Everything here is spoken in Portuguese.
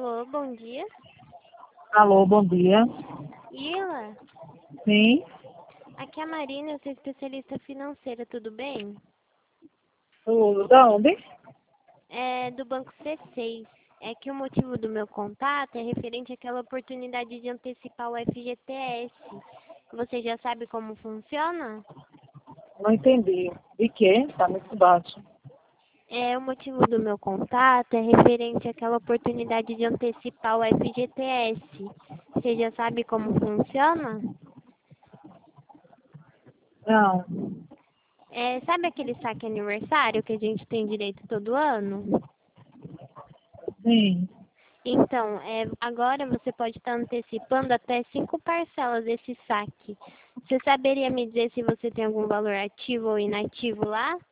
Alô, bom dia. Alô, bom dia. Ila, Sim, aqui é a Marina, eu sou especialista financeira, tudo bem? da onde? É do Banco C6. É que o motivo do meu contato é referente àquela oportunidade de antecipar o FGTS. Você já sabe como funciona? Não entendi. De quê? Tá muito baixo. O motivo do meu contato é referente àquela oportunidade de antecipar o FGTS. Você já sabe como funciona? Não, Sabe aquele saque aniversário que a gente tem direito todo ano? sim. Então, agora você pode estar antecipando até 5 parcelas desse saque. Você saberia me dizer se você tem algum valor ativo ou inativo lá?